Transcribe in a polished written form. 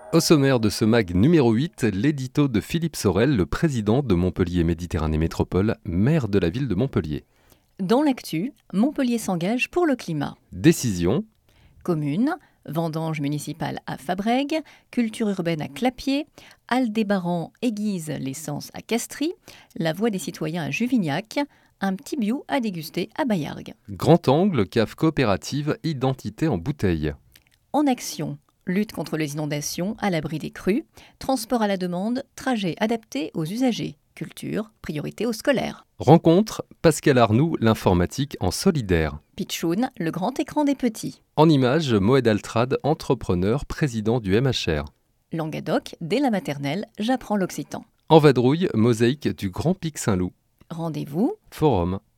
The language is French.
Au sommaire de ce MAG numéro 8, l'édito de Philippe Sorel, le président de Montpellier Méditerranée Métropole, maire de la ville de Montpellier. Dans l'actu, Montpellier s'engage pour le climat. Décision, Commune, vendange municipale à Fabrègues, culture urbaine à Clapier, Aldébaran aiguise l'essence à Castries, la voix des citoyens à Juvignac, un petit bio à déguster à Baillargues. grand angle, cave coopérative, identité en bouteille. En action, lutte contre les inondations à l'abri des crues, transport à la demande, trajet adapté aux usagers, culture, priorité aux scolaires. Rencontre, Pascal Arnoux, l'informatique en solidaire. Pitchoun, le grand écran des petits. En images, Moed Altrad, entrepreneur, président du MHR. Languedoc, dès la maternelle, j'apprends l'occitan. En vadrouille, mosaïque du Grand Pic Saint-Loup. Rendez-vous Forum.